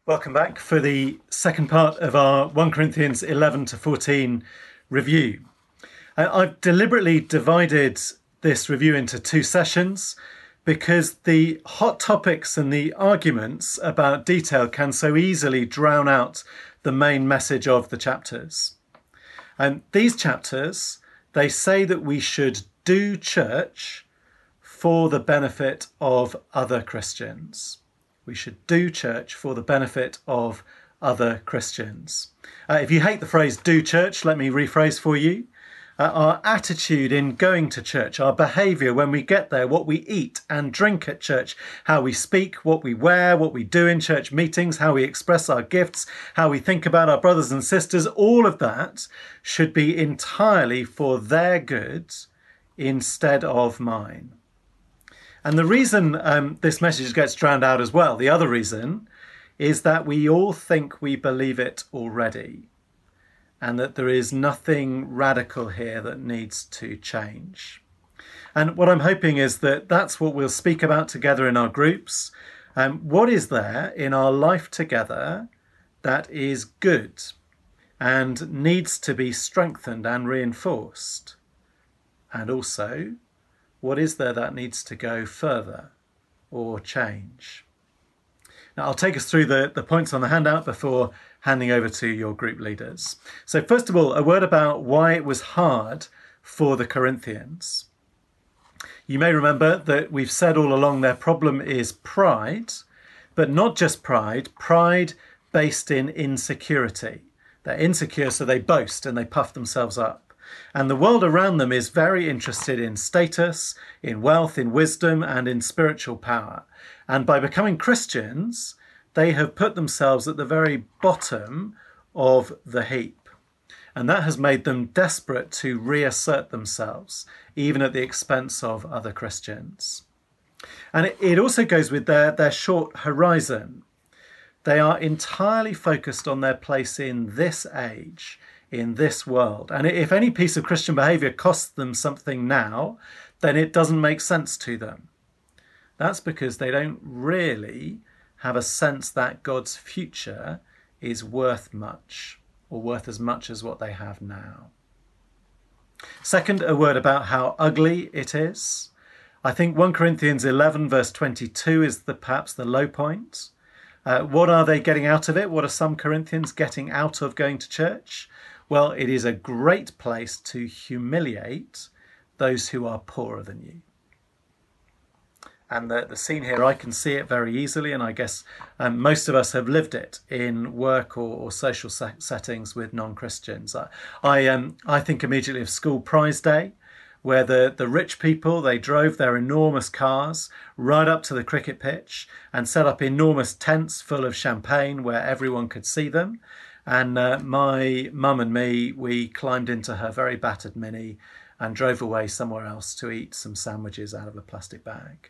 Welcome back for the second part of our 1 Corinthians 11 to 14 review. I've deliberately divided this review into two sessions because the hot topics and the arguments about detail can so easily drown out the main message of the chapters. And these chapters, they say that we should do church for the benefit of other Christians. We should do church for the benefit of other Christians. If you hate the phrase do church, let me rephrase for you. Our attitude in going to church, our behaviour when we get there, what we eat and drink at church, how we speak, what we wear, what we do in church meetings, how we express our gifts, how we think about our brothers and sisters, all of that should be entirely for their good instead of mine. And the reason this message gets drowned out as well, the other reason, is that we all think we believe it already and that there is nothing radical here that needs to change. And what I'm hoping is that that's what we'll speak about together in our groups. What is there in our life together that is good and needs to be strengthened and reinforced? And also, what is there that needs to go further or change? Now, I'll take us through the points on the handout before handing over to your group leaders. So first of all, a word about why it was hard for the Corinthians. You may remember that we've said all along their problem is pride, but not just pride based in insecurity. They're insecure, so they boast and they puff themselves up. And the world around them is very interested in status, in wealth, in wisdom, and in spiritual power. And by becoming Christians, they have put themselves at the very bottom of the heap. And that has made them desperate to reassert themselves, even at the expense of other Christians. And it also goes with their short horizon. They are entirely focused on their place in this age, in this world. And if any piece of Christian behaviour costs them something now, then it doesn't make sense to them. That's because they don't really have a sense that God's future is worth much, or worth as much as what they have now. Second, a word about how ugly it is. I think 1 Corinthians 11 verse 22 is perhaps the low point. What are they getting out of it? What are some Corinthians getting out of going to church? Well, it is a great place to humiliate those who are poorer than you. And the scene here, I can see it very easily, and I guess most of us have lived it in work or social settings with non-Christians. I think immediately of school prize day, where the rich people, they drove their enormous cars right up to the cricket pitch and set up enormous tents full of champagne where everyone could see them. And my mum and me, we climbed into her very battered Mini and drove away somewhere else to eat some sandwiches out of a plastic bag.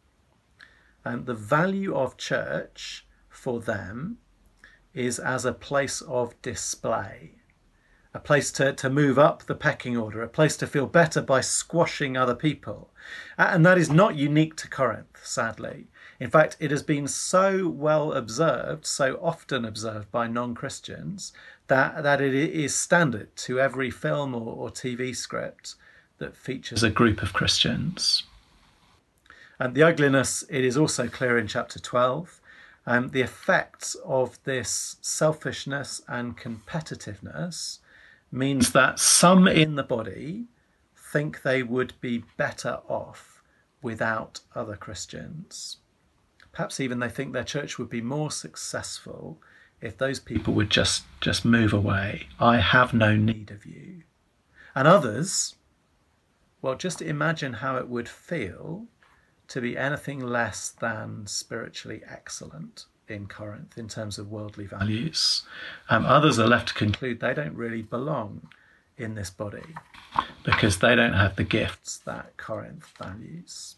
And the value of church for them is as a place of display, a place to move up the pecking order, a place to feel better by squashing other people. And that is not unique to Corinth, sadly. In fact, it has been so well observed, so often observed by non-Christians, that it is standard to every film or TV script that features a group of Christians. And the ugliness, it is also clear in chapter 12. The effects of this selfishness and competitiveness means that some in the body think they would be better off without other Christians. Perhaps even they think their church would be more successful if those people would just move away. I have no need of you. And others, well, just imagine how it would feel to be anything less than spiritually excellent in Corinth in terms of worldly values. Others are left to conclude they don't really belong in this body because they don't have the gifts that Corinth values.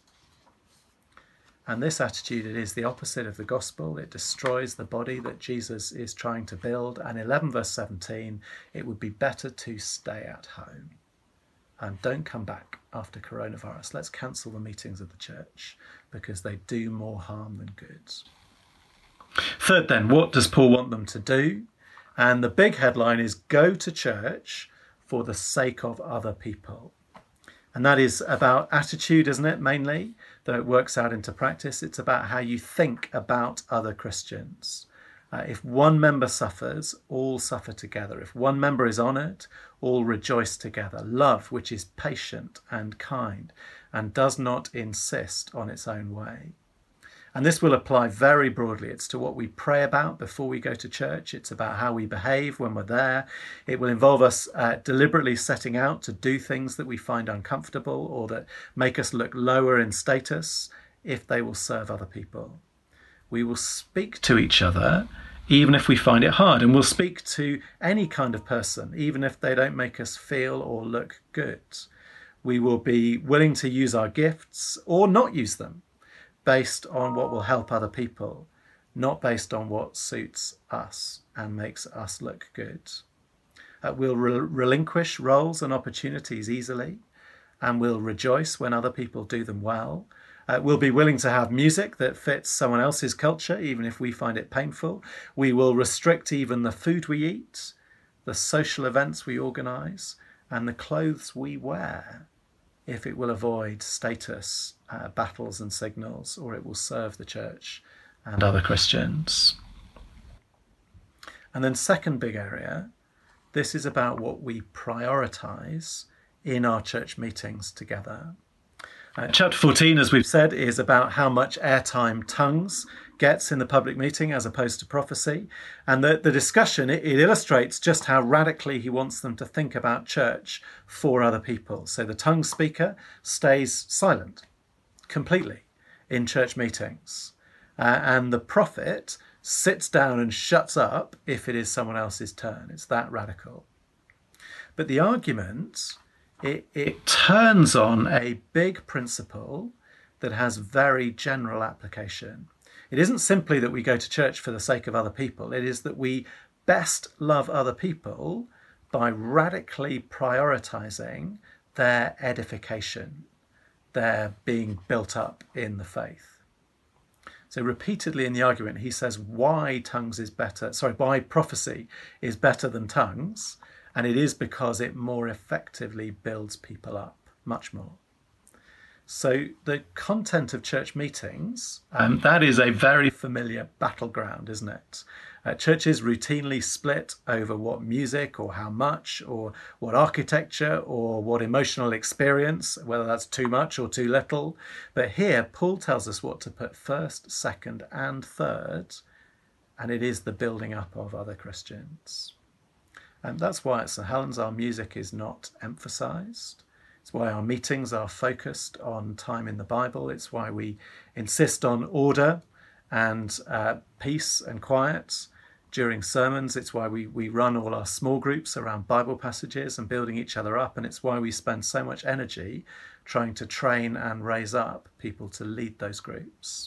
And this attitude, it is the opposite of the gospel. It destroys the body that Jesus is trying to build. And 11 verse 17, it would be better to stay at home. And don't come back after coronavirus. Let's cancel the meetings of the church because they do more harm than good. Third then, what does Paul want them to do? And the big headline is go to church for the sake of other people. And that is about attitude, isn't it, mainly, though it works out into practice. It's about how you think about other Christians. If one member suffers, all suffer together. If one member is honoured, all rejoice together. Love, which is patient and kind and does not insist on its own way. And this will apply very broadly. It's to what we pray about before we go to church. It's about how we behave when we're there. It will involve us deliberately setting out to do things that we find uncomfortable or that make us look lower in status if they will serve other people. We will speak to each other even if we find it hard, and we'll speak to any kind of person even if they don't make us feel or look good. We will be willing to use our gifts or not use them based on what will help other people, not based on what suits us and makes us look good. We'll relinquish roles and opportunities easily, and we'll rejoice when other people do them well. We'll be willing to have music that fits someone else's culture, even if we find it painful. We will restrict even the food we eat, the social events we organise, and the clothes we wear, if it will avoid status battles and signals, or it will serve the church and other Christians. And then second big area, this is about what we prioritise in our church meetings together. Chapter 14, as we've said, is about how much airtime tongues gets in the public meeting as opposed to prophecy. And the discussion, it illustrates just how radically he wants them to think about church for other people. So the tongue speaker stays silent completely in church meetings. And the prophet sits down and shuts up if it is someone else's turn. It's that radical. But the argument, it turns on a big principle that has very general application. It isn't simply that we go to church for the sake of other people. It is that we best love other people by radically prioritizing their edification, their being built up in the faith. So repeatedly in the argument, he says why prophecy is better than tongues. And it is because it more effectively builds people up, much more. So the content of church meetings, that is a very familiar battleground, isn't it? Churches routinely split over what music or how much or what architecture or what emotional experience, whether that's too much or too little. But here, Paul tells us what to put first, second, and third, and it is the building up of other Christians. And that's why at St Helens our music is not emphasised. It's why our meetings are focused on time in the Bible. It's why we insist on order and peace and quiet during sermons. It's why we run all our small groups around Bible passages and building each other up. And it's why we spend so much energy trying to train and raise up people to lead those groups.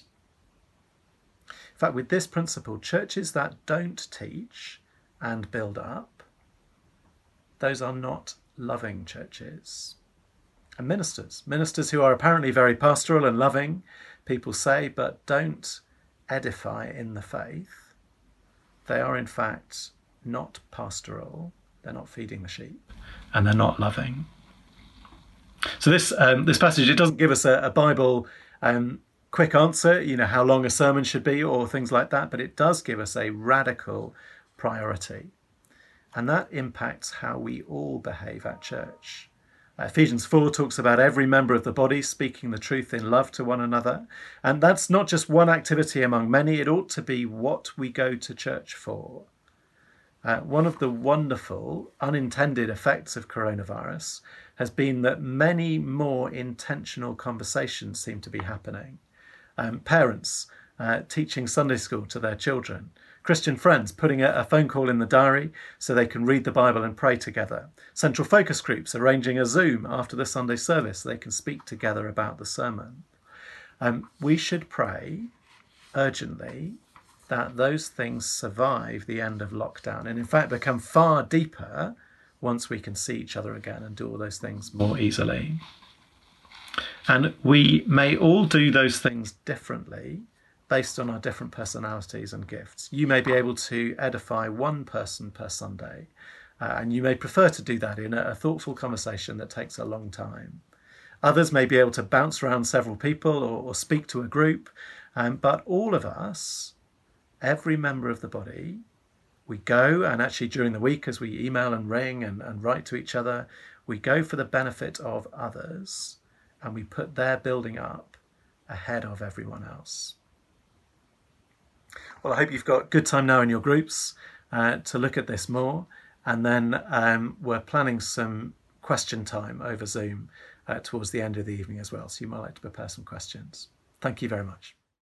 In fact, with this principle, churches that don't teach and build up, those are not loving churches. And ministers who are apparently very pastoral and loving, people say, but don't edify in the faith, they are in fact not pastoral, they're not feeding the sheep, and they're not loving. So this passage, it doesn't give us a Bible quick answer, how long a sermon should be or things like that, but it does give us a radical priority. And that impacts how we all behave at church. Ephesians 4 talks about every member of the body speaking the truth in love to one another. And that's not just one activity among many. It ought to be what we go to church for. One of the wonderful unintended effects of coronavirus has been that many more intentional conversations seem to be happening. Parents teaching Sunday school to their children. Christian friends putting a phone call in the diary so they can read the Bible and pray together. Central focus groups arranging a Zoom after the Sunday service so they can speak together about the sermon. We should pray urgently that those things survive the end of lockdown and in fact become far deeper once we can see each other again and do all those things more easily. And we may all do those things differently, based on our different personalities and gifts. You may be able to edify one person per Sunday, and you may prefer to do that in a thoughtful conversation that takes a long time. Others may be able to bounce around several people or speak to a group, but all of us, every member of the body, we go, and actually during the week as we email and ring and write to each other, we go for the benefit of others, and we put their building up ahead of everyone else. Well, I hope you've got good time now in your groups to look at this more. And then we're planning some question time over Zoom towards the end of the evening as well. So you might like to prepare some questions. Thank you very much.